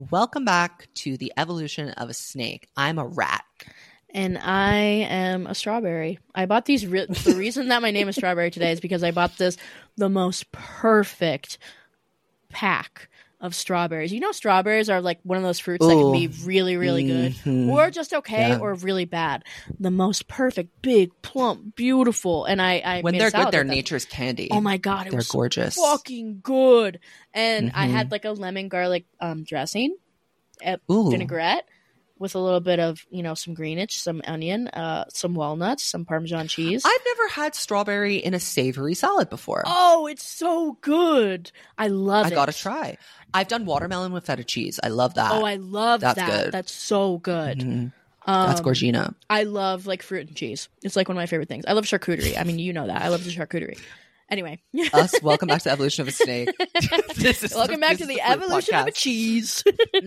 Welcome back to the evolution of a snake. I'm a rat. And I am a strawberry. I bought these. The reason that my name is Strawberry today is because I bought the most perfect pack of strawberries. You know, strawberries are like one of those fruits that can be really, really good, or just okay, or really bad. The most perfect, big, plump, beautiful. And I when made they're a salad good, they're with them. nature's candy. Oh my god, they're gorgeous, fucking good. And I had like a lemon garlic dressing, vinaigrette. With a little bit of, some greenage, some onion, some walnuts, some Parmesan cheese. I've never had strawberry in a savory salad before. Oh, it's so good. I love it. I gotta try. I've done watermelon with feta cheese. I love that. Oh, I love that. Good. That's so good. Mm-hmm. That's Gorgina. I love like fruit and cheese. It's like one of my favorite things. I love charcuterie. I mean, you know that. I love the charcuterie. Anyway. Welcome back to the evolution of a snake. Welcome back to the evolution of a cheese.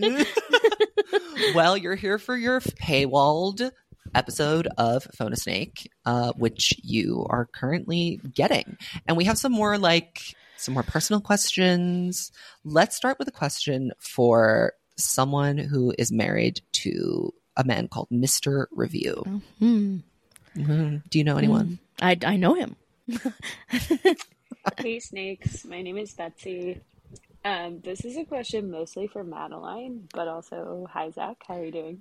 Well, you're here for your paywalled episode of Phone a Snake, which you are currently getting. And we have some more personal questions. Let's start with a question for someone who is married to a man called Mr. Review. Mm-hmm. Mm-hmm. Do you know anyone? I know him. Hey snakes, my name is Betsy. This is a question mostly for Madeline, but also hi Zach, how are you doing?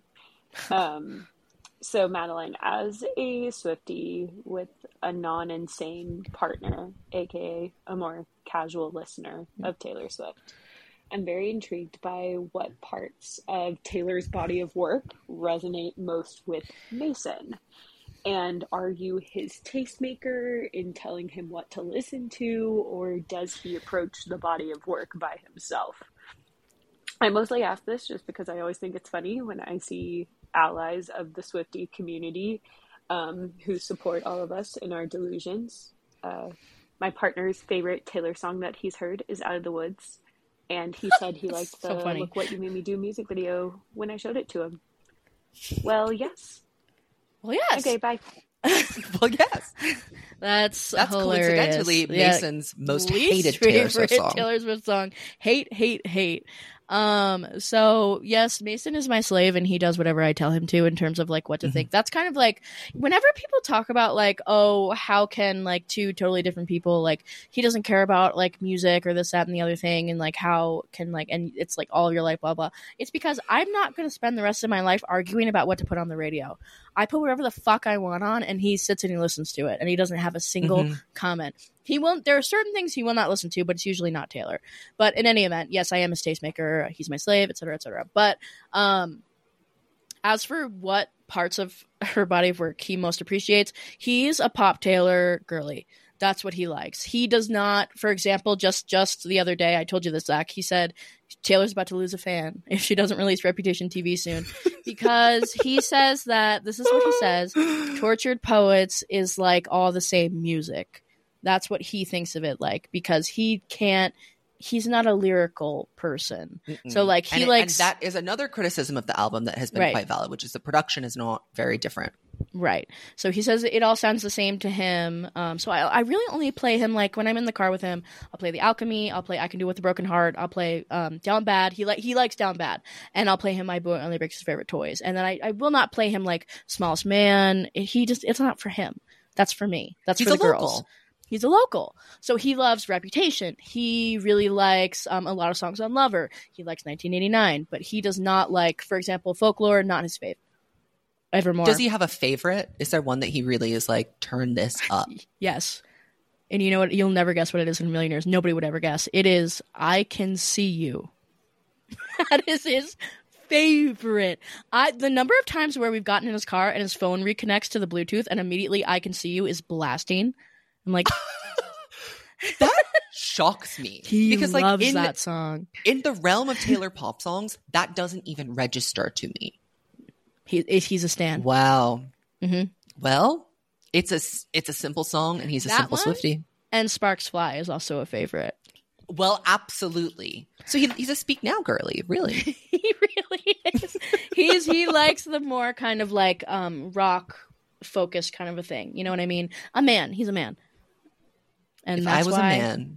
So Madeline, as a Swiftie with a non-insane partner, aka a more casual listener of Taylor Swift, I'm very intrigued by what parts of Taylor's body of work resonate most with Mason. And are you his tastemaker in telling him what to listen to, or does he approach the body of work by himself? I mostly ask this just because I always think it's funny when I see allies of the Swiftie community who support all of us in our delusions. My partner's favorite Taylor song that he's heard is Out of the Woods, and he said he liked the Look What You Made Me Do music video when I showed it to him. Well, yes. Well, yes. Okay, bye. Well, yes. That's hilarious. Coincidentally Mason's most hated Taylor Swift song. Taylor Swift song. Hate. So yes, Mason is my slave and he does whatever I tell him to in terms of like what to think. That's kind of like whenever people talk about like, oh, how can like two totally different people, like he doesn't care about like music or this, that, and the other thing, and like how can like, and it's like all of your life, blah, blah. It's because I'm not going to spend the rest of my life arguing about what to put on the radio. I put whatever the fuck I want on and he sits and he listens to it and he doesn't have a single comment. He won't. There are certain things he will not listen to, but it's usually not Taylor. But in any event, yes, I am his tastemaker. He's my slave, etc., etc. But as for what parts of her body of work he most appreciates, he's a pop Taylor girly. That's what he likes. He does not, for example, just the other day, I told you this, Zach, he said Taylor's about to lose a fan if she doesn't release Reputation TV soon. Because he says that, this is what he says, Tortured Poets is like all the same music. That's what he thinks of it like, because he's not a lyrical person. Mm-mm. So like he likes... And that is another criticism of the album that has been quite valid, which is the production is not very different. Right. So he says it all sounds the same to him. So I really only play him like when I'm in the car with him. I'll play The Alchemy. I'll play I Can Do With a Broken Heart. I'll play Down Bad. He likes Down Bad. And I'll play him My Boy Only Breaks His Favorite Toys. And then I will not play him like Smallest Man. It's not for him. That's for me. That's for the girls. He's a local. So he loves Reputation. He really likes a lot of songs on Lover. He likes 1989. But he does not like, for example, Folklore, not his fave. Evermore. Does he have a favorite? Is there one that he really is like, turn this up? Yes. And you know what? You'll never guess what it is in a million years. Nobody would ever guess. It is I Can See You. That is his favorite. The number of times where we've gotten in his car and his phone reconnects to the Bluetooth and immediately I Can See You is blasting. I'm like... That shocks me. He loves that song. In the realm of Taylor pop songs, that doesn't even register to me. He's a stan. Wow. Mm-hmm. Well, it's a simple song, and he's a simple Swiftie. And Sparks Fly is also a favorite. Well, absolutely. So he's a Speak Now girly, really. He really is. He likes the more kind of like rock focused kind of a thing. You know what I mean? He's a man. And if that's I was why... a man,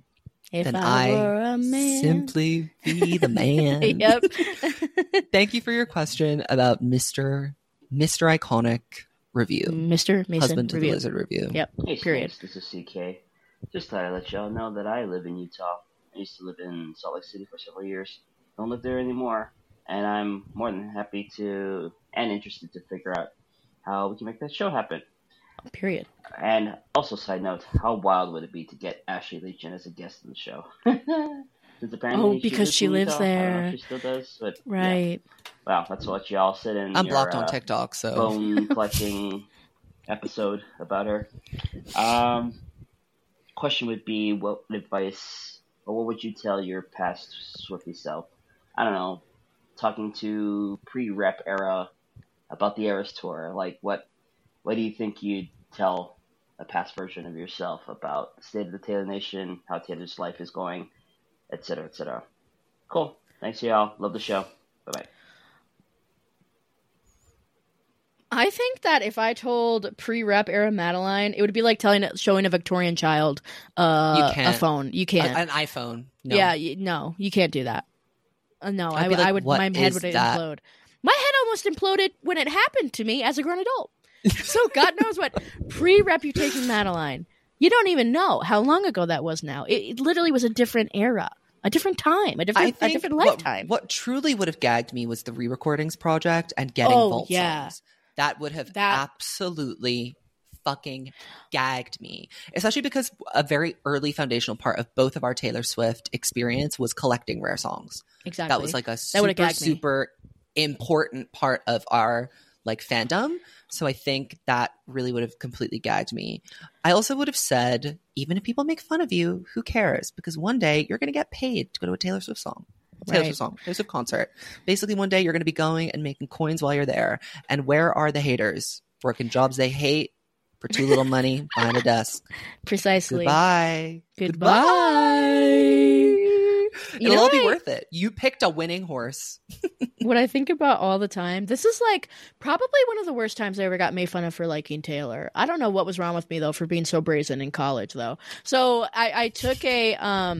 If then I I were a man. simply be the man. Yep. Thank you for your question about Mr. Iconic review. Mr. Mason Husband to the review. Lizard review. Yep. Hey, Period. Snakes, this is CK. Just thought I'd let y'all know that I live in Utah. I used to live in Salt Lake City for several years. Don't live there anymore. And I'm more than happy to and interested to figure out how we can make that show happen. Period. And also, side note, how wild would it be to get Ashley Leachin as a guest on the show? Since apparently because she lives in Utah. I don't know there. if she still does, but Right. Yeah. Well, that's what y'all said in I'm your blocked on TikTok, so bone collecting episode about her. Question would be, what advice or what would you tell your past Swiftie self? I don't know, talking to pre-rep era about the Eras tour. Like, what do you think you'd tell a past version of yourself about the state of the Taylor Nation, how Taylor's life is going, etc., etc.? Cool. Thanks, y'all. Love the show. Bye-bye. I think that if I told pre-rep era Madeline, it would be like showing a Victorian child You can't. a phone. You can't. an iPhone. No. Yeah, no, you can't do that. No, I'd be like, I would. what My head is would that? implode. My head almost imploded when it happened to me as a grown adult. So God knows what pre-reputation Madeline. You don't even know how long ago that was. Now it literally was a different era, a different time, a different lifetime. What truly would have gagged me was the re-recordings project and getting vault songs. That would have absolutely fucking gagged me, especially because a very early foundational part of both of our Taylor Swift experience was collecting rare songs. Exactly. That was like a super important part of our like fandom. So I think that really would have completely gagged me. I also would have said, even if people make fun of you, who cares? Because one day you're going to get paid to go to a Taylor Swift concert. Basically, one day you're going to be going and making coins while you're there. And where are the haters? Working jobs they hate for too little money behind a desk. Precisely. Goodbye. It'll all be worth it. You picked a winning horse. What I think about all the time, this is like probably one of the worst times I ever got made fun of for liking Taylor. I don't know what was wrong with me though for being so brazen in college though. So I took a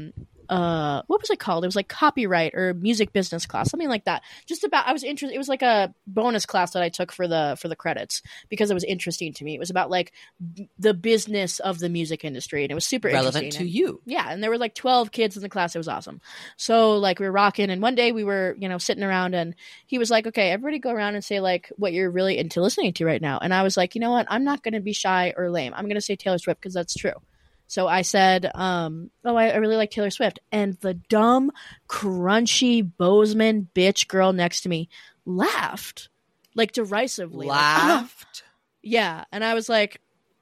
what was it called? It was like copyright or music business class, something like that. I was interested. It was like a bonus class that I took for the credits because it was interesting to me. It was about like the business of the music industry, and it was super relevant to you. Yeah, and there were like 12 kids in the class. It was awesome. So like we were rocking, and one day we were sitting around, and he was like, "Okay, everybody go around and say like what you're really into listening to right now." And I was like, "You know what? I'm not going to be shy or lame. I'm going to say Taylor Swift because that's true." So I said, I really like Taylor Swift. And the dumb, crunchy Bozeman bitch girl next to me laughed, like derisively. Laughed? Yeah. And I was like,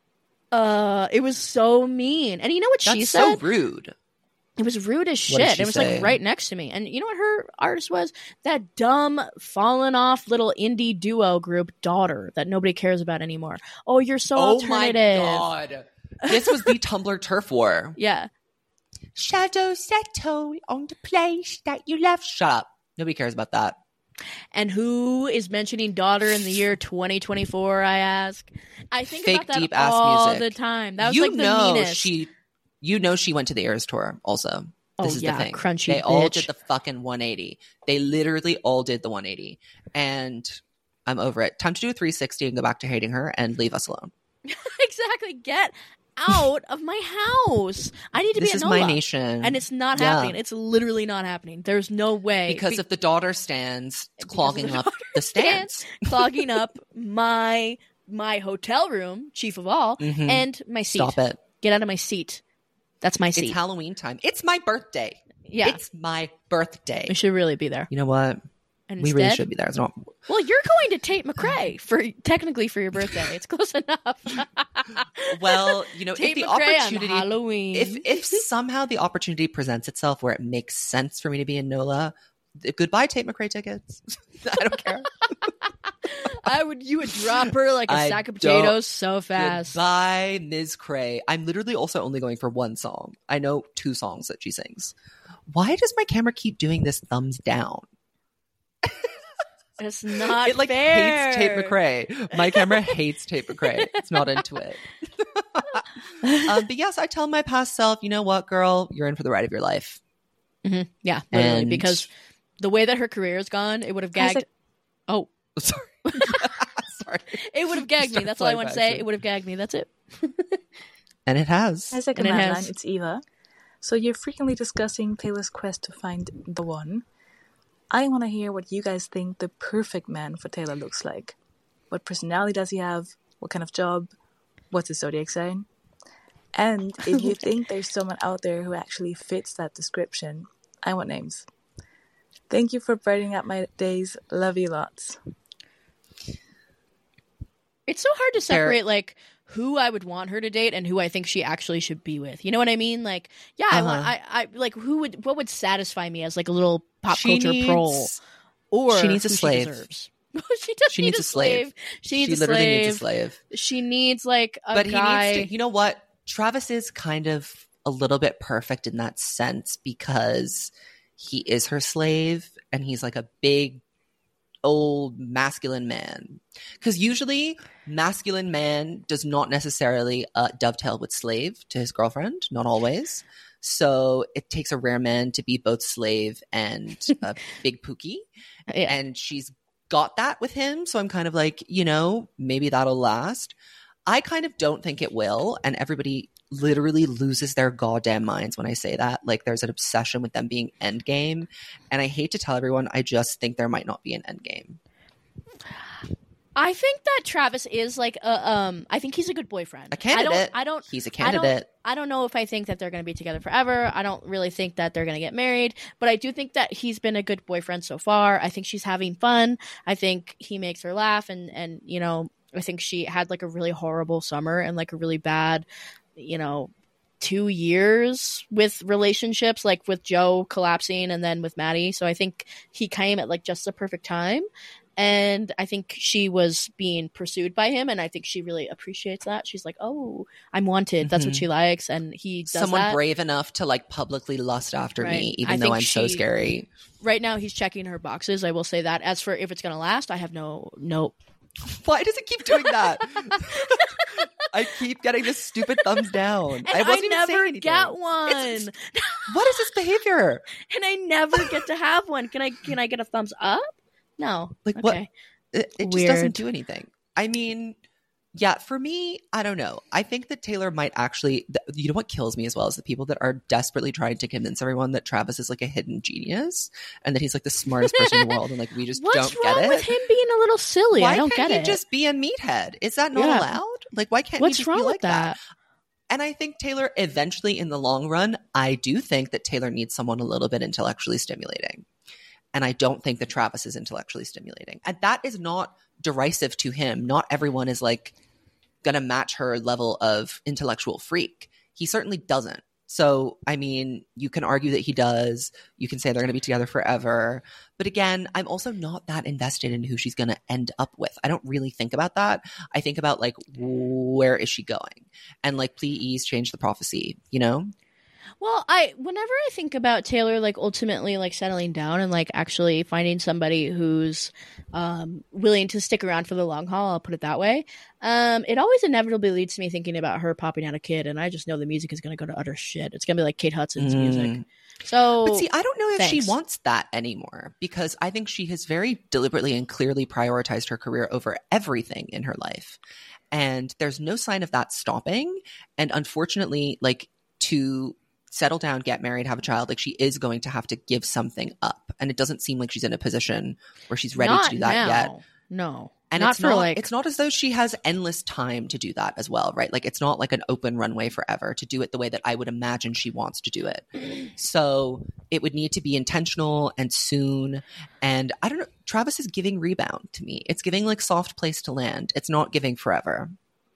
it was so mean. And you know what she said? That's so rude. It was rude as What did shit. she It was say? like right next to me. And you know what her artist was? That dumb, fallen off little indie duo group, Daughter, that nobody cares about anymore. Oh, you're so alternative. Oh my God. This was the Tumblr turf war. Yeah. Shadows settle on the place that you left. Shut up. Nobody cares about that. And who is mentioning Daughter in the year 2024, I ask? I think Fake about that deep-ass all music. the time. That was like the meanest. She went to the Eras tour also. This is the thing. Crunchy They all bitch. did the fucking 180. They literally all did the 180. And I'm over it. Time to do a 360 and go back to hating her and leave us alone. Exactly. Get out of my house. I need to be This at is NOLA. my nation. And it's not Yeah. happening. It's literally not happening. There's no way. Because of the Daughter stands clogging up the stands. Clogging up my hotel room, chief of all, Mhm. and my seat. Stop it. Get out of my seat. That's my seat. It's Halloween time. It's my birthday. Yeah. It's my birthday. We should really be there. You know what? And We really instead- should be there. It's not. Well, you're going to Tate McRae technically for your birthday. It's close enough. Well, Tate if the McRae opportunity, on Halloween. if somehow the opportunity presents itself where it makes sense for me to be in NOLA, goodbye Tate McRae tickets. I don't care. You would drop her like a I sack of don't- potatoes so fast. Goodbye, Ms. Cray. I'm literally also only going for one song. I know 2 songs that she sings. Why does my camera keep doing this thumbs down? It's not It fair. hates Tate McRae. My camera hates Tate McRae. It's not into it. But yes, I tell my past self, you know what, girl, you're in for the ride of your life. Yeah, literally, And- because the way that her career has gone, it would have gagged. Isaac- Oh, Sorry. Sorry. it would have gagged me. Started That's all I flying want to by say. accident. It would have gagged me. That's it. And it has. Isaac And and it Madeline, has. it's Eva. So you're frequently discussing Taylor's quest to find the one. I want to hear what you guys think the perfect man for Taylor looks like. What personality does he have? What kind of job? What's his zodiac sign? And if you think there's someone out there who actually fits that description, I want names. Thank you for brightening up my days. Love you lots. It's so hard to separate like who I would want her to date and who I think she actually should be with. You know what I mean? Like, yeah, I like what would satisfy me as like a little pop culture pro, or she needs a who slave. She deserves. She does She need needs a a slave. She needs She a literally slave. needs a slave. She needs like a But guy. he needs to, you know what? Travis is kind of a little bit perfect in that sense because he is her slave and he's like a big old masculine man. Because usually masculine man does not necessarily dovetail with slave to his girlfriend, not always. So it takes a rare man to be both slave and a big pookie. Yeah. And she's got that with him. So I'm kind of like, you know, maybe that'll last. I kind of don't think it will. And everybody literally loses their goddamn minds when I say that. Like there's an obsession with them being endgame. And I hate to tell everyone, I just think there might not be an endgame. I think that Travis is like I think he's a good boyfriend. A candidate. I don't He's a candidate. I don't know if I think that they're going to be together forever. I don't really think that they're going to get married, but I do think that he's been a good boyfriend so far. I think she's having fun. I think he makes her laugh and you know, I think she had like a really horrible summer and like a really bad, you know, 2 years with relationships, like with Joe collapsing and then with Maddie. So I think he came at like just the perfect time. And I think she was being pursued by him, and I think she really appreciates that. She's like, "Oh, I'm wanted." That's what she likes, and he does Someone that. brave enough to like publicly lust after Right. me, I even though think I'm so she- scary. Right now, he's checking her boxes. I will say that. As for if it's gonna last, I have no. Why does it keep doing that? I keep getting this stupid thumbs down. And I wasn't even never saying anything. get one, It's- What is this behavior? and I never get to have one. Can I get a thumbs up? No. Like, what? Okay. It just Weird. doesn't do anything. I mean, yeah, for me, I don't know. I think that Taylor might actually, you know what kills me as well is the people that are desperately trying to convince everyone that Travis is like a hidden genius and that he's like the smartest person in the world and like we just What's don't get wrong it. with him being a little silly? Why I don't can't get he it. just be a meathead? Is that not Yeah. allowed? Like, why can't What's he just wrong be with like that? that? And I think Taylor, eventually in the long run, I do think that Taylor needs someone a little bit intellectually stimulating. And I don't think that Travis is intellectually stimulating. And that is not derisive to him. Not everyone is like going to match her level of intellectual freak. He certainly doesn't. So, I mean, you can argue that he does. You can say they're going to be together forever. But again, I'm also not that invested in who she's going to end up with. I don't really think about that. I think about like, where is she going? And like, please change the prophecy, you know? Well, whenever I think about Taylor, like ultimately like settling down and like actually finding somebody who's willing to stick around for the long haul, I'll put it that way. It always inevitably leads to me thinking about her popping out a kid, and I just know the music is going to go to utter shit. It's going to be like Kate Hudson's music. So, But see, I don't know if thanks. she wants that anymore because I think she has very deliberately and clearly prioritized her career over everything in her life. And there's no sign of that stopping. And unfortunately, like to settle down, get married, have a child, like she is going to have to give something up. And it doesn't seem like she's in a position where she's ready not to do that now. yet. No, And not it's for not, like it's not as though she has endless time to do that as well, right? Like it's not like an open runway forever to do it the way that I would imagine she wants to do it. So it would need to be intentional and soon. And I don't know, Travis is giving rebound to me. It's giving like soft place to land. It's not giving forever.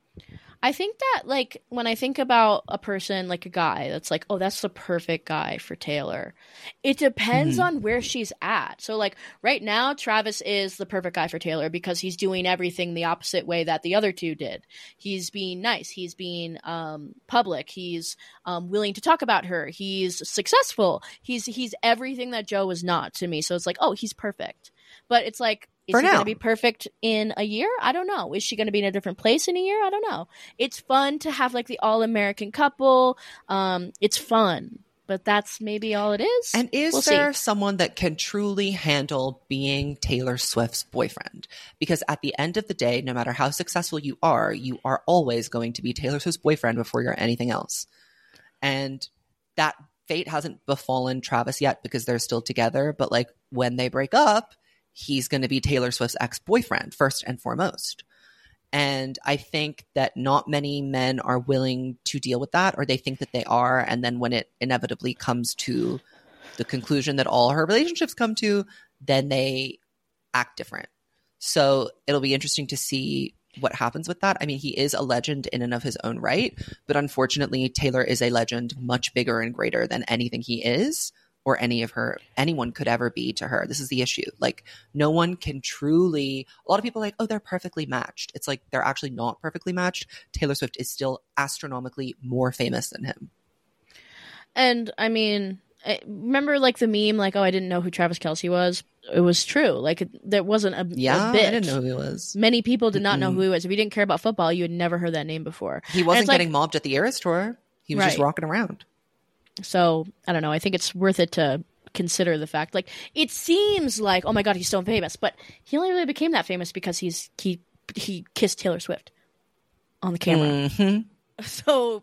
I think that, like, when I think about a person, like a guy, that's like, oh, that's the perfect guy for Taylor. It depends on where she's at. So, like, right now, Travis is the perfect guy for Taylor because he's doing everything the opposite way that the other two did. He's being nice. He's being public. He's willing to talk about her. He's successful. He's everything that Joe was not to me. So it's like, oh, he's perfect. But it's like, Is For he going now. to be perfect in a year? I don't know. Is she going to be in a different place in a year? I don't know. It's fun to have like the all-American couple. It's fun, but that's maybe all it is. And is We'll there see. someone that can truly handle being Taylor Swift's boyfriend? Because at the end of the day, no matter how successful you are always going to be Taylor Swift's boyfriend before you're anything else. And that fate hasn't befallen Travis yet because they're still together. But like when they break up, he's going to be Taylor Swift's ex-boyfriend first and foremost. And I think that not many men are willing to deal with that, or they think that they are. And then when it inevitably comes to the conclusion that all her relationships come to, then they act different. So it'll be interesting to see what happens with that. I mean, he is a legend in and of his own right, but unfortunately, Taylor is a legend much bigger and greater than anything he is or anyone could ever be to her. This is the issue. Like, no one can truly, a lot of people are like, oh, they're perfectly matched. It's like, they're actually not perfectly matched. Taylor Swift is still astronomically more famous than him. And I mean, remember like the meme, like, oh, I didn't know who Travis Kelce was. It was true. Like, there wasn't a bit. I didn't know who he was. Many people did not know who he was. If you didn't care about football, you had never heard that name before. He wasn't getting mobbed at the Eras Tour. He was just Right. rocking around. So I don't know. I think it's worth it to consider the fact. Like, it seems like, oh my god, he's so famous, but he only really became that famous because he kissed Taylor Swift on the camera. Mm-hmm. So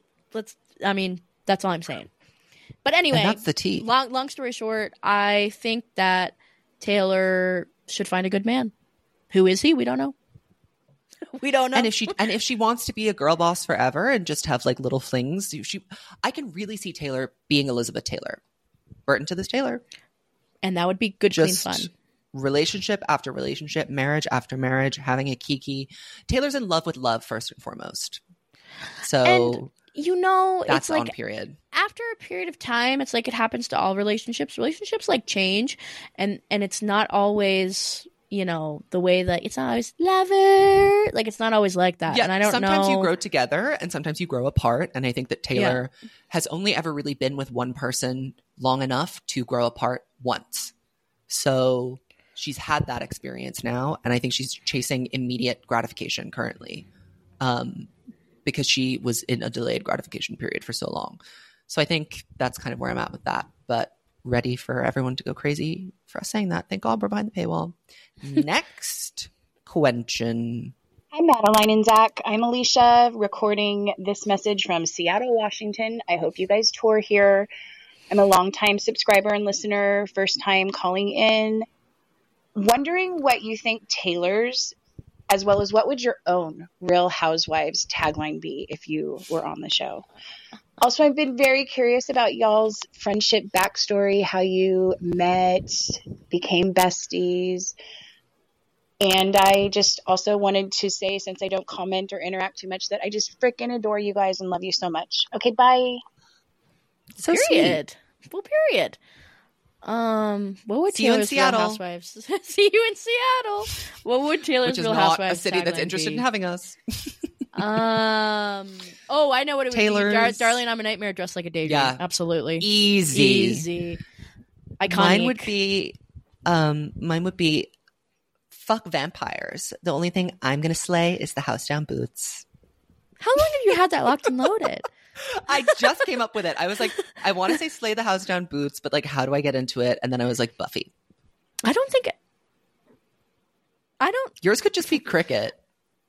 that's all I'm saying. But anyway, And that's the tea. Long story short, I think that Taylor should find a good man. Who is he? We don't know. We don't know. And if she wants to be a girl boss forever and just have like little flings, I can really see Taylor being Elizabeth Taylor, Burton to this Taylor. And that would be good, Just clean fun. relationship after relationship, marriage after marriage, having a kiki. Taylor's in love with love first and foremost. So And that's it's like on period. after a period of time, it's like it happens to all relationships. Relationships like change, and it's not always, the way that it's not always lover. Like, it's not always like that. Yeah, and I don't sometimes know. you grow together and sometimes you grow apart. And I think that Taylor has only ever really been with one person long enough to grow apart once. So she's had that experience now. And I think she's chasing immediate gratification currently because she was in a delayed gratification period for so long. So I think that's kind of where I'm at with that. But ready for everyone to go crazy for us saying that. Thank God we're behind the paywall. Next question. Hi, Madeline and Zach. I'm Alicia, recording this message from Seattle, Washington. I hope you guys tour here. I'm a longtime subscriber and listener, first time calling in. Wondering what you think Taylor's, as well as what would your own Real Housewives tagline be if you were on the show? Also, I've been very curious about y'all's friendship backstory, how you met, became besties. And I just also wanted to say, since I don't comment or interact too much, that I just freaking adore you guys and love you so much. Okay, bye. So Period. Well, period. What would See you in Taylor's Real Seattle. Housewives? See you in Seattle. What would Taylor's Which is Real not Housewives a city that's tagline interested be? in having us. Oh, I know what it would Taylor's- be. Darling, I'm a nightmare dressed like a daydream. Yeah. Absolutely. Easy. Iconic. Mine would be fuck vampires. The only thing I'm gonna slay is the house down boots. How long have you had that locked and loaded? I just came up with it. I was like, I want to say slay the house down boots, but like, how do I get into it? And then I was like, Buffy. I don't think. I don't. Yours could just be cricket.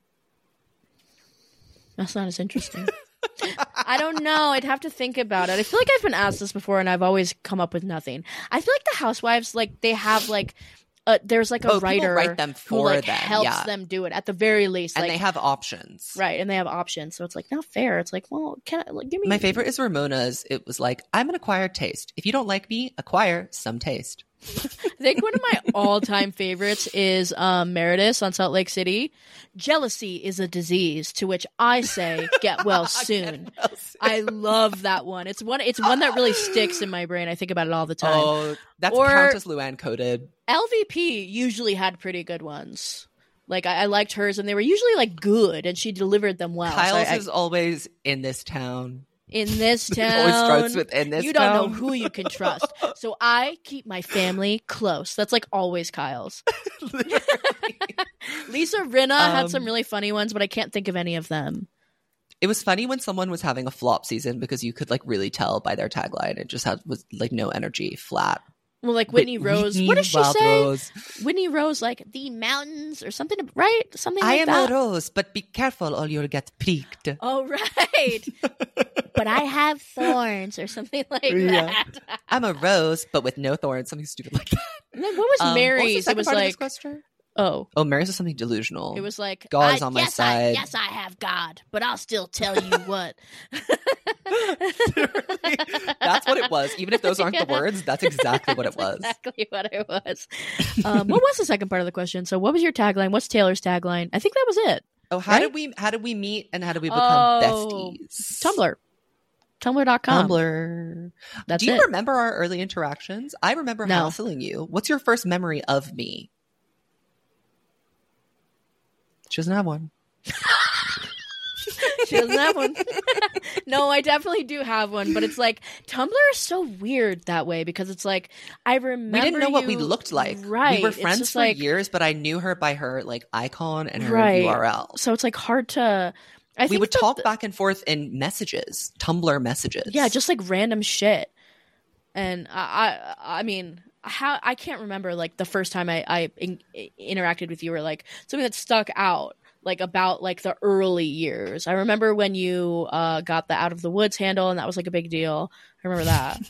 That's not as interesting. I don't know. I'd have to think about it. I feel like I've been asked this before, and I've always come up with nothing. I feel like the housewives, like, they have like, there's like a people writer write them who for like them, helps yeah. them do it at the very least, And like, they have options. right, and they have options. So it's like not fair. It's like, well, can I like, give me My favorite is Ramona's. It was like, I'm an acquired taste. If you don't like me, acquire some taste. I think one of my all-time favorites is Meredith on Salt Lake City. Jealousy is a disease, to which I say, get well soon. I love that one. It's one that really sticks in my brain. I think about it all the time. Oh, that's Or- Countess Luann coded. LVP usually had pretty good ones. Like I liked hers, and they were usually like good, and she delivered them well. So Kyle's I- is always in this town. In this It always town, starts with "in this you don't know town." who you can trust. So I keep my family close. That's like always Kyle's. Lisa Rinna had some really funny ones, but I can't think of any of them. It was funny when someone was having a flop season because you could like really tell by their tagline. It just was like no energy, flat. Well, like Whitney Rose. Whitney What does she Wild say? Rose. Whitney Rose, like the mountains or something, right? Something I like am that. a rose, but be careful or you'll get pricked. Oh, right. But I have thorns or something like Yeah. that. I'm a rose, but with no thorns. Something stupid like that. And then what was Mary's? What It was part of this like, question? oh, Mary's was something delusional. it was like, God is on my yes, side. yes, I have God, but I'll still tell you what. That's what it was. Even if those aren't the words, that's exactly what it was. Exactly what it was. What was the second part of the question? So, what was your tagline? What's Taylor's tagline? I think that was it. Oh, how did we meet and how did we become besties? Tumblr. Tumblr.com. Tumblr. That's Do you it. remember our early interactions? I remember No. hassling you. What's your first memory of me? She doesn't have one. She doesn't have one. No, I definitely do have one, but it's like Tumblr is so weird that way because it's like I remember We didn't know what we you- looked like. Right. We were It's friends just for like, years, but I knew her by her like icon and her Right. URL. So it's like hard to. I We think would that talk back and forth in messages, Tumblr messages. Yeah, just like random shit. And I mean, how I can't remember like the first time I interacted with you or like something that stuck out like about like the early years. I remember when you got the Out of the Woods handle, and that was like a big deal. I remember that.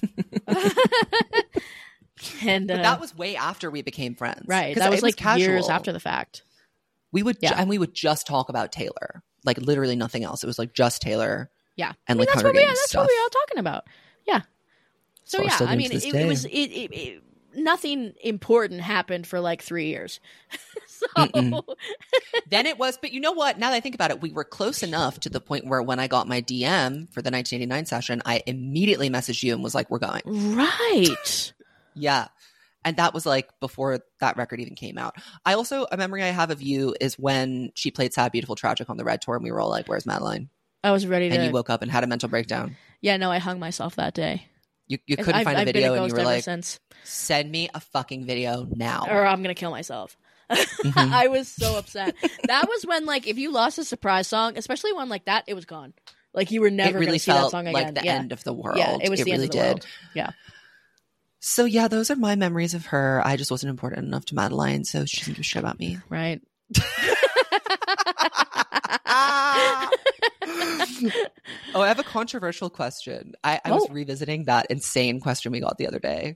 And But that was way after we became friends. right. 'Cause That was it like casual. years after the fact. We would Yeah. and we would just talk about Taylor, like literally nothing else. It was like just Taylor. Yeah, And, I mean, like, that's Hunger what we Games that's stuff. what we were all talking about. Yeah. So So we're yeah, still I doing mean, to this it day. was it nothing important happened for like 3 years. So Mm-mm. Then it was, but you know what? Now that I think about it, we were close enough to the point where when I got my DM for the 1989 session, I immediately messaged you and was like, "We're going." right. Yeah. And that was like before that record even came out. I also, a memory I have of you is when she played Sad, Beautiful, Tragic on the Red Tour and we were all like, "Where's Madeline?" I was ready And you to. woke up and had a mental breakdown. Yeah, no, I hung myself that day. You couldn't find a I've video been a and ghost you were ever like, since, "Send me a fucking video now." or I'm gonna kill myself. Mhm. I was so upset. That was when, like, if you lost a surprise song, especially one like that, it was gone. Like you were never It really gonna see that felt song again. like the yeah. end of the world. Yeah, it was the really end of the did. world. Yeah. So yeah, those are my memories of her. I just wasn't important enough to Madeline, so she doesn't give a shit about me. Right. Oh, I have a controversial question. I was Oh. revisiting that insane question we got the other day.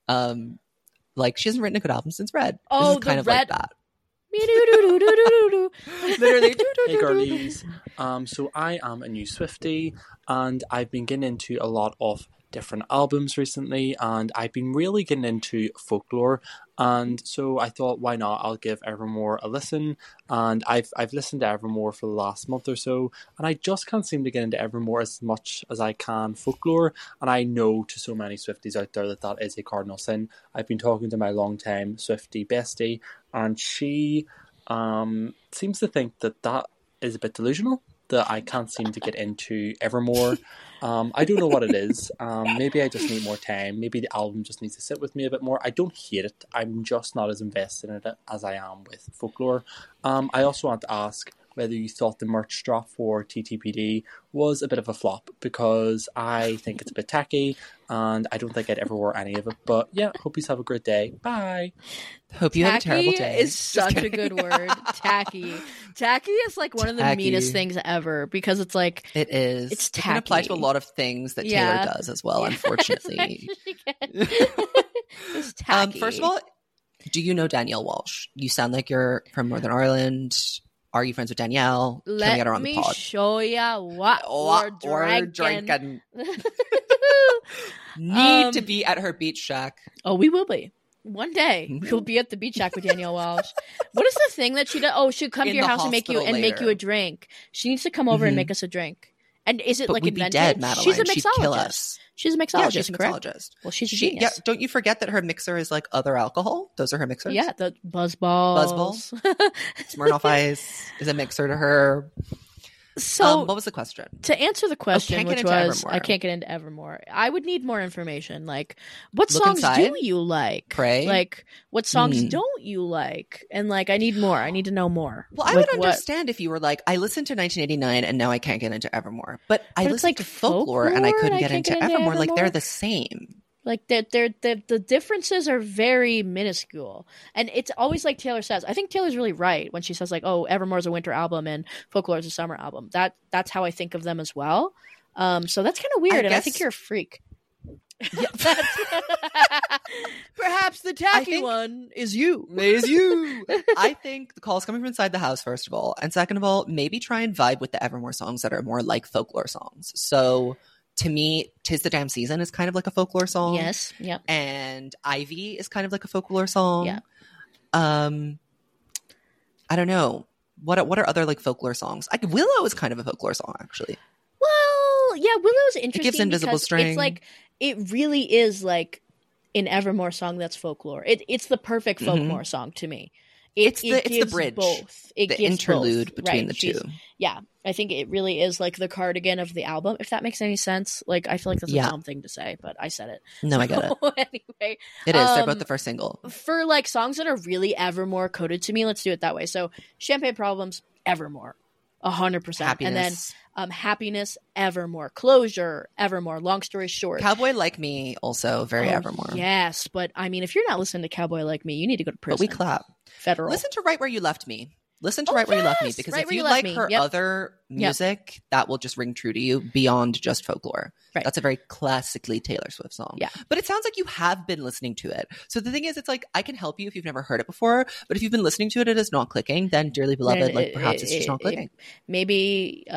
Like she hasn't written a good album since Red. Oh, this is the kind of Red- like that. Me-do-do-do-do-do-do. Literally. Hey girlies. So I am a new Swiftie and I've been getting into a lot of different albums recently and I've been really getting into folklore, and so I thought why not, I'll give Evermore a listen, and I've listened to Evermore for the last month or so and I just can't seem to get into Evermore as much as I can folklore, and I know to so many Swifties out there that that is a cardinal sin. I've been talking to my longtime Swiftie bestie and she seems to think that that is a bit delusional, that I can't seem to get into Evermore. I don't know what it is. Maybe I just need more time. Maybe the album just needs to sit with me a bit more. I don't hate it. I'm just not as invested in it as I am with folklore. I also want to ask whether you thought the merch drop for TTPD was a bit of a flop, because I think it's a bit tacky and I don't think I'd ever wear any of it. But yeah, hope you have a great day. Bye. Hope you have a terrible Tacky day. is Just such a kidding. good word. Tacky. Tacky is like one of the Tacky. meanest things ever, because it's like It is. It's It can apply to a tacky. lot of things that Yeah. Taylor does as well, Yeah, unfortunately. it's tacky. First of all, do you know Danielle Walsh? You sound like you're from Northern Ireland. Are you friends with Danielle? Can we get her let on the me pod? show ya what What we're we're drinking. drinking. Need to Um, be at her beach shack. Oh, we will be. One day we'll be at the beach shack with Danielle Walsh. What is the thing that she does? Oh, she'll come In to your the house and make you hospital make you a later. drink. She needs to come over and Mhm. make us a drink. And is it But like we'd be invented? dead, Madeline. She's a She'd kill mixologist. us. She's a Yeah, mixologist, she's a correct? mixologist. Well, she's a Yeah, genius. don't you forget that her mixer is like other alcohol? Those are her mixers. Yeah, the buzzballs. Smirnoff Ice is a mixer to her. So what was the question? to answer the question, can't get which into was, Evermore. I can't get into Evermore. I would need more information. Like, what Look songs Inside? do you like? Pray? Like, what songs Hmm. don't you like? And like, I need more. I need to know more. Well, I Like, would what- understand if you were like, I listened to 1989 and now I can't get into Evermore. But I But it's listened like to Folklore and I Folklore couldn't and I get can't into get into Evermore. Like they're Evermore? the same. Like the differences are very minuscule, and it's always like Taylor says. I think Taylor's really right when she says like, "Oh, Evermore's a winter album and Folklore's a summer album." That's how I think of them as well. So that's kind of weird, and I think guess- you're a freak. Perhaps the tacky think- one is you. Is you. I think the call is coming from inside the house, first of all. And second of all, maybe try and vibe with the Evermore songs that are more like Folklore songs. So to me, 'Tis the Damn Season is kind of like a Folklore song. Yes. Yep. And Ivy is kind of like a Folklore song. Yeah. I don't know. What are other like Folklore songs? Like Willow is kind of a Folklore song, actually. Well, yeah, Willow's interesting. Invisible because String. It's like it really is like an Evermore song that's folklore. It's the perfect folklore song to me. It's the gives bridge, both. It the gives interlude both. between Right, the she's- two. Yeah, I think it really is like the Cardigan of the album. If that makes any sense. Like I feel like that's Yeah. a dumb thing to say, but I said it. No, I get it. So, anyway, It is. They're um, both the first single. for like songs that are really Evermore coded to me, let's do it that way. So Champagne Problems, Evermore, 100%. And then Happiness. Happiness, Evermore. Closure, Evermore. Long story short. Cowboy Like Me, also very Oh, Evermore. Yes, but I mean, if you're not listening to Cowboy Like Me, you need to go to prison. But we clap. Federal. Listen to Right Where You Left Me. Listen to Oh, Right Where You Left Me, yes! because Right if Where you You Left like Me. her Yep. other music, that will just ring true to you beyond just Folklore. Right. That's a very classically Taylor Swift song. Yeah. But it sounds like you have been listening to it. So the thing is, it's like, I can help you if you've never heard it before, but if you've been listening to it, it is not clicking, then Dearly Beloved, like perhaps it's just not clicking. Maybe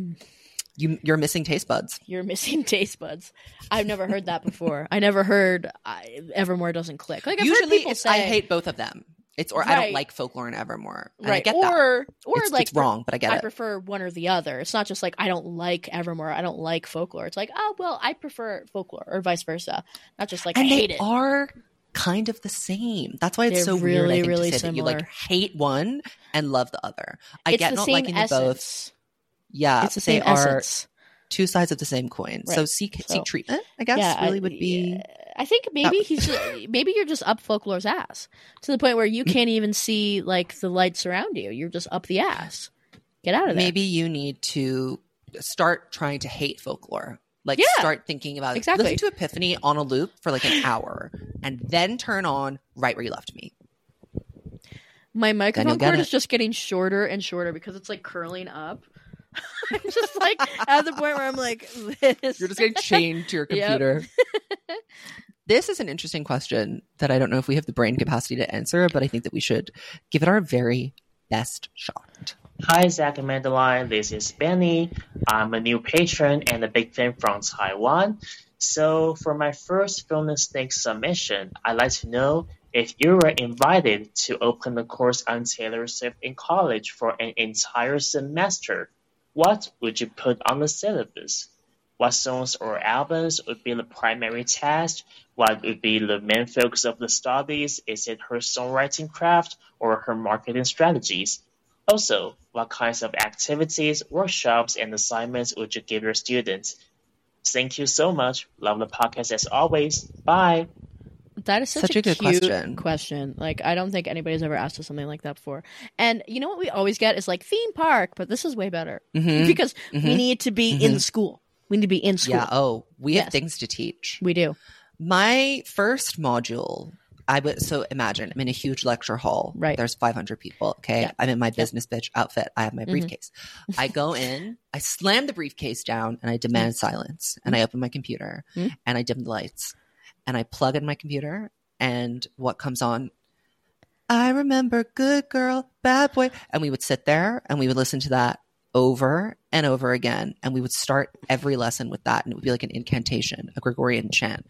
You're missing taste buds. you're missing taste buds. I've never heard that before. I never heard Evermore doesn't click. Like I've heard Usually people it's say, I hate both of them. It's or I Right. don't like Folklore and Evermore. And I right, get that. or It's like wrong, but I get I it. prefer one or the other. It's not just like I don't like Evermore, I don't like Folklore. It's like, oh well, I prefer Folklore, or vice versa. Not just like And I they hate it. are kind of the same. That's why it's They're so weird, I really, think, really to say that you like similar. hate one and love the other. I It's get the not same liking them both. essence. Yeah, It's the they same are essence. two sides of the same coin. So Right. seek So- treatment, I guess, Yeah, really would be. I think maybe maybe you're just up Folklore's ass to the point where you can't even see like the lights around you. You're just up the ass. Get out of there. Maybe you need to start trying to hate Folklore. Like Yeah, start thinking about exactly. Listen to Epiphany on a loop for like an hour, and then turn on Right Where You Left Me. My microphone you'll get cord it. is just getting shorter and shorter because it's like curling up. I'm just like at the point where I'm like, this. You're just getting chained to your Yep. computer. This is an interesting question that I don't know if we have the brain capacity to answer, but I think that we should give it our very best shot. Hi, Zach and Madeline. This is Benny. I'm a new patron and a big fan from Taiwan. So, for my first Film Snake submission, I'd like to know if you were invited to open a course on Taylor Swift in college for an entire semester, what would you put on the syllabus? What songs or albums would be the primary task? What would be the main focus of the studies? Is it her songwriting craft or her marketing strategies? Also, what kinds of activities, workshops, and assignments would you give your students? Thank you so much. Love the podcast as always. Bye. That is such a good cute question. Like, I don't think anybody's ever asked us something like that before. And you know what we always get is like theme park, but this is way better Mhm. because we need to be in school. We need to be in school. Yeah. Oh, we have Yes. things to teach. We do. My first module, so imagine I'm in a huge lecture hall. Right. There's 500 people. Okay. Yeah. I'm in my business bitch outfit. I have my briefcase. I go in, I slam the briefcase down and I demand silence. And I open my computer and I dim the lights and I plug in my computer and what comes on? I remember good girl, bad boy. And we would sit there and we would listen to that over and over again. And we would start every lesson with that. And it would be like an incantation, a Gregorian chant.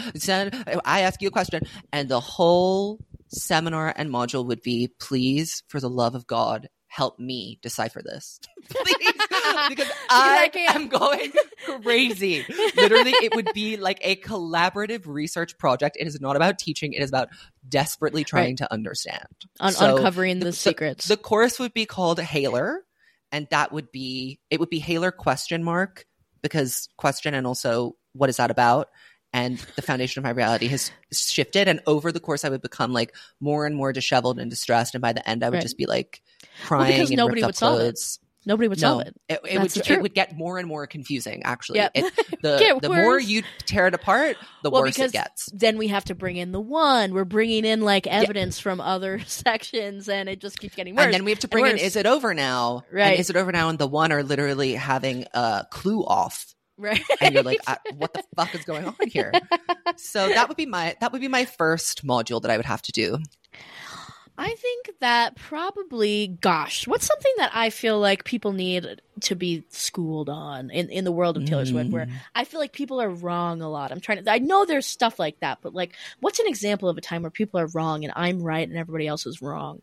I ask you a question. And the whole seminar and module would be, please, for the love of God, help me decipher this. Please. Because I can't. am going crazy. Literally, it would be like a collaborative research project. It is not about teaching. It is about desperately trying to understand. So Uncovering the secrets. the course would be called Haler. and that would be Haler question mark, because question and also what is that about? And the foundation of my reality has shifted, and over the course I would become like more and more disheveled and distressed, and by the end I would just be like crying because and nobody ripped would up solve it. clothes. Nobody would solve it. It would get more and more confusing, actually. Yep. The Get more worse. you tear it apart, the worse it gets. Then we have to bring in the one. We're bringing in like evidence from other sections, and it just keeps getting worse. And then we have to bring in, is it over now? Right. And is it over now? And the one are literally having a clue off. Right. And you're like, what the fuck is going on here? So that would be my first module that I would have to do. I think that probably, gosh, what's something that I feel like people need to be schooled on in the world of Taylor Swift, where I feel like people are wrong a lot. I know there's stuff like that, but like, what's an example of a time where people are wrong and I'm right and everybody else is wrong?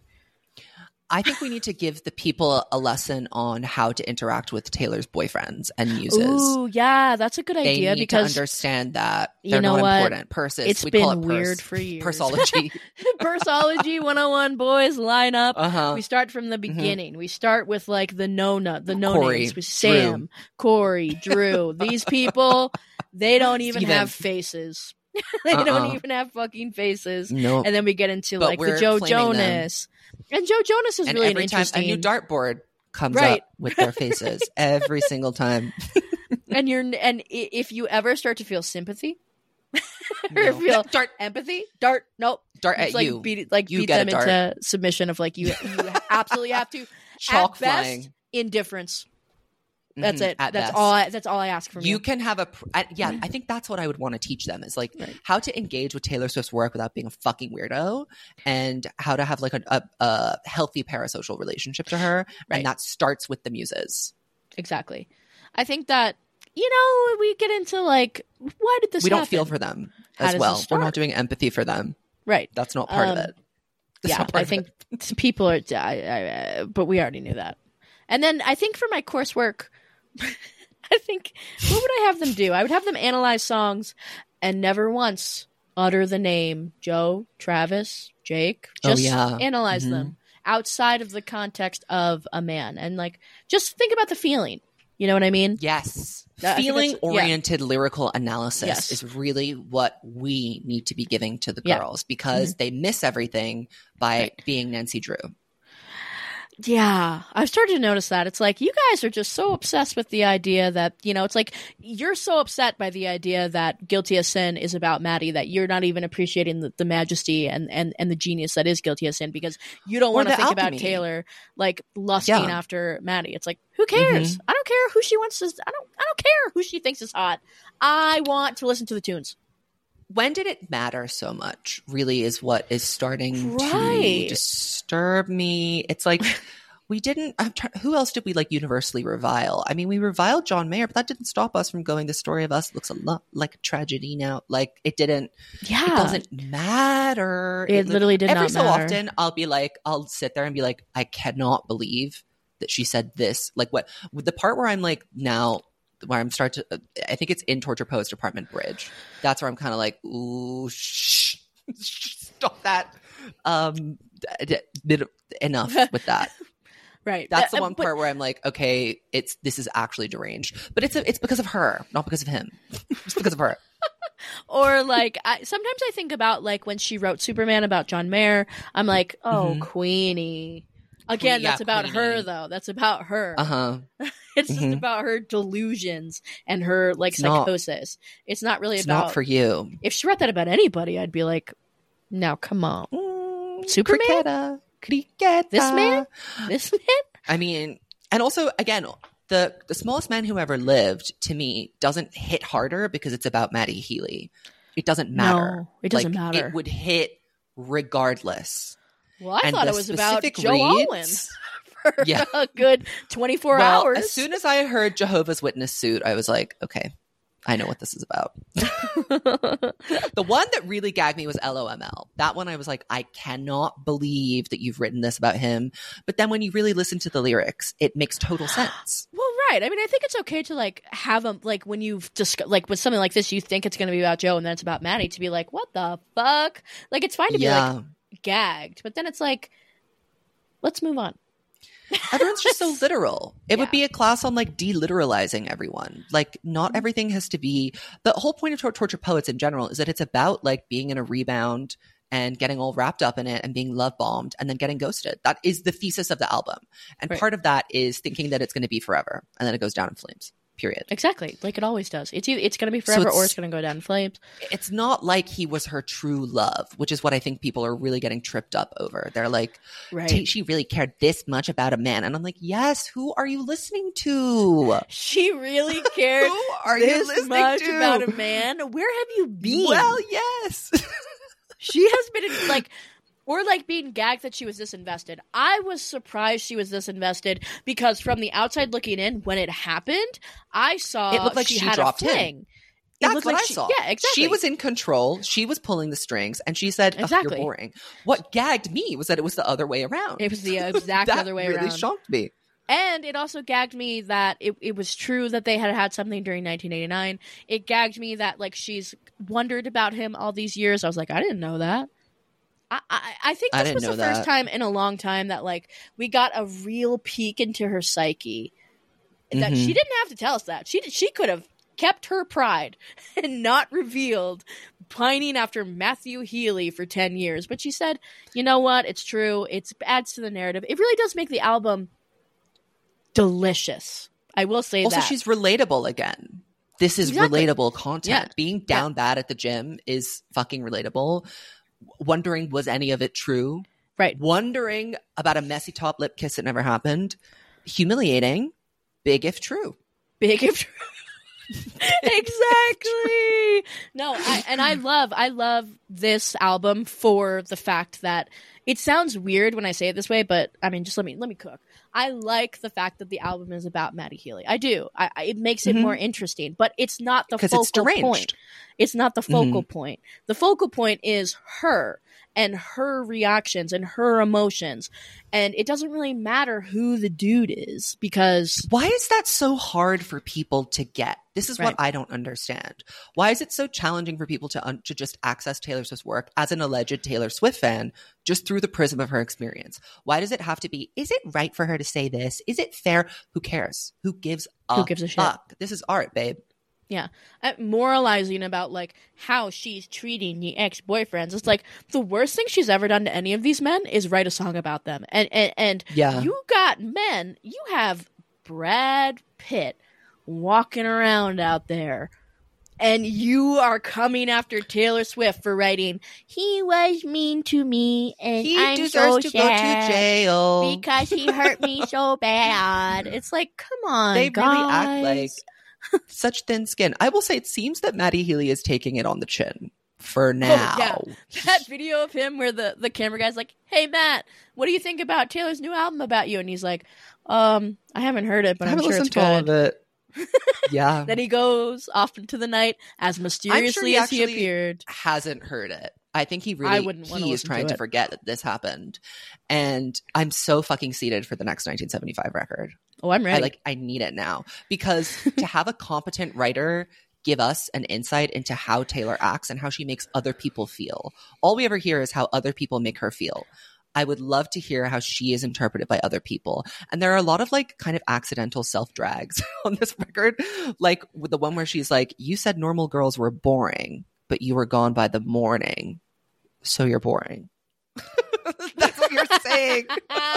I think we need to give the people a lesson on how to interact with Taylor's boyfriends and muses. Ooh, yeah, that's a good They idea, need because to understand that you they're know not what? important. Purses. It's we been call it weird for years. Pursology. Pursology 101, boys, line up. Uh-huh. We start from the beginning. We start with like the no Corey, names. With Sam, Drew. Corey, Drew. These people, they don't even Steven. have faces. They don't even have fucking faces. Nope. And then we get into But like the we're Joe flaming them. Jonas. And Joe Jonas is And really an every time interesting. a new dartboard comes Right. up with their faces every single time. and if you ever start to feel sympathy or No. feel Dart. empathy, nope. Dart It's at like you. beat You them get a dart. into submission of like you absolutely have to. Chalk At best, flying. indifference. That's Mhm, it. at That's best. That's all I ask from you. You can have I think that's what I would want to teach them, is like how to engage with Taylor Swift's work without being a fucking weirdo, and how to have like a healthy parasocial relationship to her. Right. And that starts with the muses. Exactly. I think that, we get into like, why did this We happen? don't feel for them How as does well. this We're start? not doing empathy for them. Right. That's not part of it. That's Yeah, not part I of think it. people are, but we already knew that. And then I think for my coursework, I think, what would I have them do? I would have them analyze songs and never once utter the name Joe, Travis, Jake. Just analyze them outside of the context of a man. And like, just think about the feeling. You know what I mean? Yes. I think that's- Feeling-oriented lyrical analysis Yes. is really what we need to be giving to the Yeah. girls, because they miss everything by being Nancy Drew. Yeah, I've started to notice that. It's like, you guys are just so obsessed with the idea that, it's like you're so upset by the idea that Guilty as Sin is about Maddie that you're not even appreciating the majesty and the genius that is Guilty as Sin, because you don't want to the think about alchemy. Taylor like lusting Yeah. after Maddie. It's like, who cares? I don't care who she wants to, I don't care who she thinks is hot. I want to listen to the tunes. When did it matter so much, really, is what is starting Right. to disturb me. It's like, we didn't, who else did we like universally revile? I mean, we reviled John Mayer, but that didn't stop us from going, the story of us looks a lot like a tragedy now. Like, it didn't, Yeah. it doesn't matter. It literally did every not so matter. often, I'll sit there and be like, I cannot believe that she said this. Like, what, with the part where I'm like, now, where I'm I think it's in Torture Post Apartment Bridge. That's where I'm kind of like, ooh, shh, stop that. Enough with that. Right. That's the one part where I'm like, okay, this is actually deranged, but it's because of her, not because of him. It's because of her. Or like, sometimes I think about like when she wrote Superman about John Mayer. I'm like, oh, Queenie. Again, Yeah, that's about Queenie. her though. That's about her. Uh-huh. It's just about her delusions and her like It's not- psychosis. It's not really It's about. not for you. If she wrote that about anybody, I'd be like, now come on, Superman, Cricketa. this man. I mean, and also, again, the smallest man who ever lived, to me, doesn't hit harder because it's about Maddie Healy. It doesn't matter. No, it doesn't Like, matter. It would hit regardless. Well, I And thought the it was about specific Joe reads- Owens for Yeah. a good 24 Well, hours. as soon as I heard Jehovah's Witness suit, I was like, okay, I know what this is about. The one that really gagged me was LOML. That one I was like, I cannot believe that you've written this about him. But then when you really listen to the lyrics, it makes total sense. Well, right. I mean, I think it's okay to like have them like when you've like with something like this, you think it's going to be about Joe, and then it's about Maddie. To be like, what the fuck? Like, it's fine to be like gagged, but then it's like, let's move on. Everyone's just so literal. It would Yeah. be a class on like deliteralizing everyone. Like not everything has to be, the whole point of torture poets in general is that it's about like being in a rebound and getting all wrapped up in it and being love bombed and then getting ghosted. That is the thesis of the album. And Right. part of that is thinking that it's going to be forever and then it goes down in flames. Period. Exactly, like it always does. It's either it's going to be forever or it's- it's going to go down in flames. It's not like he was her true love, which is what I think people are really getting tripped up over. They're like, Right. she really cared this much about a man. And I'm like, yes, who are you listening to? She really cared Who are you this listening much to? about a man. Where have you been? Well, yes. She has been in, like, or like being gagged that she was this invested. I was surprised she was this invested because from the outside looking in, when it happened, I saw It looked like she had dropped a him. fling. It That's looked what like I saw. Yeah, exactly. She was in control. She was pulling the strings, and she said, "Ugh, Exactly. you're boring." What gagged me was that it was the other way around. It was the exact that other way really around. shocked me. And it also gagged me that it was true that they had something during 1989. It gagged me that like she's wondered about him all these years. I was like, I didn't know that. I think I this didn't was the know first that. time in a long time that like we got a real peek into her psyche. That Mhm. she didn't have to tell us that. She could have kept her pride and not revealed pining after Matthew Healy for 10 years. But she said, you know what? It's true. It adds to the narrative. It really does make the album delicious. I will say Also, that. she's relatable again. This is Exactly. relatable content. Yeah. Being down bad at the gym is fucking relatable. Wondering, was any of it true? Right. Wondering about a messy top lip kiss that never happened. Humiliating. Big if true. Big if exactly. No, I love this album for the fact that it sounds weird when I say it this way, but I mean, just let me cook. I like the fact that the album is about Maddie Healy. I do. It makes it more interesting, but it's not the 'Cause focal it's deranged. point. It's not the focal point. The focal point is her and her reactions and her emotions, and it doesn't really matter who the dude is because Why is that so hard for people to get? This is Right. what I don't understand. Why is it so challenging for people to just access Taylor Swift's work as an alleged Taylor Swift fan just through the prism of her experience? Why does it have to be, is it right for her to say this? Is it fair? Who cares? Who gives a shit? fuck? This is art, babe. Yeah, moralizing about like how she's treating the ex-boyfriends. It's like the worst thing she's ever done to any of these men is write a song about them. And Yeah. you got men. You have Brad Pitt walking around out there, and you are coming after Taylor Swift for writing. He was mean to me, and He I'm deserves so to go to sad jail. because he hurt me so bad. It's like, come on, They really act like guys. such thin skin. I will say it seems that Maddie Healy is taking it on the chin for now. yeah. That video of him where the camera guy's like, "Hey Matt, what do you think about Taylor's new album about you?" And he's like, I haven't heard it, but I I'm haven't sure it's listened to all good." of it. Yeah. Then he goes off into the night as mysteriously he as he actually appeared. hasn't heard it. I think he I really wouldn't wanna he is listen trying to to it. forget that this happened. And I'm so fucking seated for the next 1975 record. Oh, I'm ready. I need it now because to have a competent writer give us an insight into how Taylor acts and how she makes other people feel. All we ever hear is how other people make her feel. I would love to hear how she is interpreted by other people. And there are a lot of like kind of accidental self-drags on this record. Like with the one where she's like, you said normal girls were boring, but you were gone by the morning. So you're boring. That's what you're saying.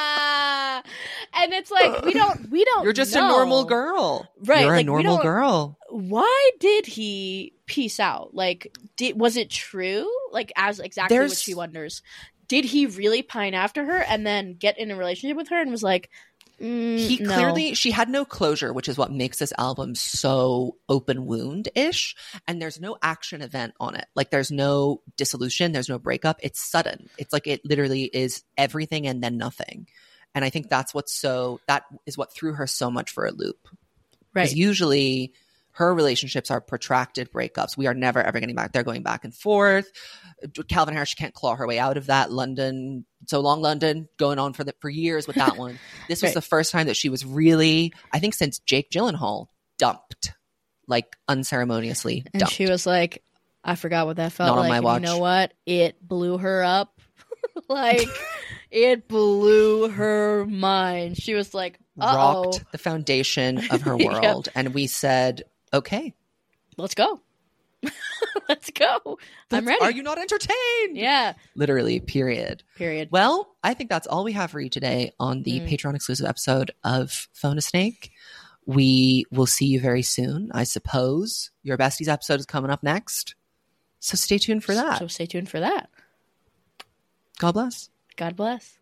And it's like we don't You're just know. a normal girl. Right, You're like, a we normal don't- girl. Why did he peace out? Like, was it true? Like, as exactly what There's- she wonders. Did he really pine after her and then get in a relationship with her and was like, He no. clearly, she had no closure, which is what makes this album so open wound-ish. And there's no action event on it. Like there's no dissolution, there's no breakup. It's sudden. It's like it literally is everything and then nothing. And I think that is what threw her so much for a loop. Right. Because usually her relationships are protracted breakups. We are never ever getting back. They're going back and forth. Calvin Harris, she can't claw her way out of that. London, so long London, going on for years with that one. This was Right. the first time that she was really, I think since Jake Gyllenhaal, dumped. Like unceremoniously And dumped. she was like, I forgot what that felt Not on like. my And watch. you know what? It blew her up. Like, It blew her mind. She was like, uh-oh. Rocked the foundation of her Yep. world. And we said, okay. Let's go. Let's go. I'm ready. Are you not entertained? Yeah. Literally, period. Period. Well, I think that's all we have for you today on the Patreon exclusive episode of Phone a Snake. We will see you very soon. I suppose your besties episode is coming up next. So stay tuned for that. So stay tuned for that. God bless. God bless.